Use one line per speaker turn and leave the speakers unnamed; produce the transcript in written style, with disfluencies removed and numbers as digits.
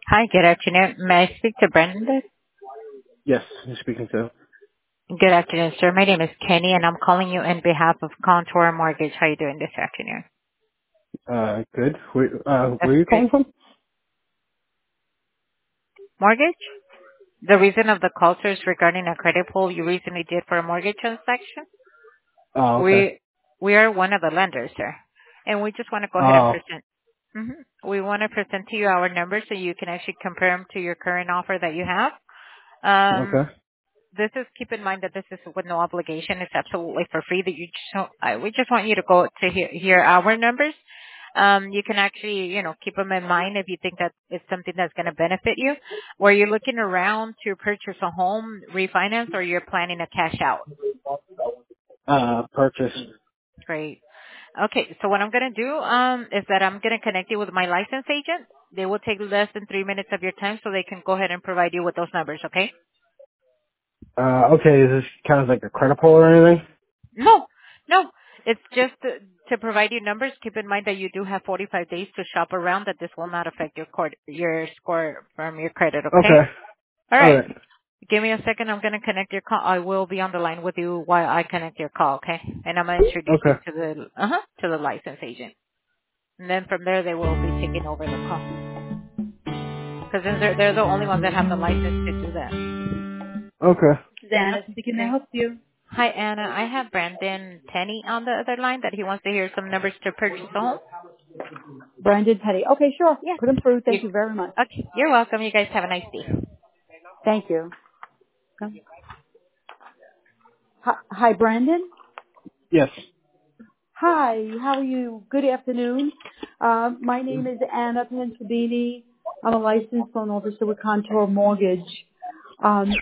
Hi, good afternoon. May I speak to Brendan?
Yes, you're speaking to.
Good afternoon, sir. My name is Kenny, and I'm calling you on behalf of Contour Mortgage. How are you doing this afternoon?
Good. Where
That's
are you
good.
calling from?
Mortgage? The reason of the call, sir, is regarding a credit pull you recently did for a mortgage transaction.
Oh, okay.
We are one of the lenders, sir, and we just want to go ahead and
Oh,
present. We want to present to you our numbers so you can actually compare them to your current offer that you have.
okay.
This is, keep in mind that this is with no obligation. It's absolutely for free. That you just we just want you to go to hear our numbers. You can actually, keep them in mind if you think that it's something that's going to benefit you. Were you looking around to purchase a home, refinance, or you're planning to cash out?
Purchase.
Great. Okay, so what I'm going to do is that I'm going to connect you with my license agent. They will take less than 3 minutes of your time so they can go ahead and provide you with those numbers, okay?
Okay, is this kind of like a credit pull or anything?
No, no. It's just to provide you numbers. Keep in mind that you do have 45 days to shop around, that this will not affect your score from your credit, okay?
Okay.
All right.
Alright.
Give me a second. I'm going to connect your call. I will be on the line with you while I connect your call, okay? And I'm going to introduce you
Okay.
to the license agent. And then from there, they will be taking over the call. Because they're the only ones that have the license to do that.
Okay.
This is Anna speaking. May I
Okay.
help you?
Hi, Anna. I have Brandon Tenney on the other line that he wants to hear some numbers to purchase a home.
Brandon Petty. Okay, sure.
Yes.
Put him through.
You,
Thank you very much.
okay. You're welcome. You guys have a nice day.
Thank you. Hi, Brandon.
Yes.
Hi, how are you? Good afternoon. My name is Anna Pensabini. I'm a licensed loan officer with Contour Mortgage.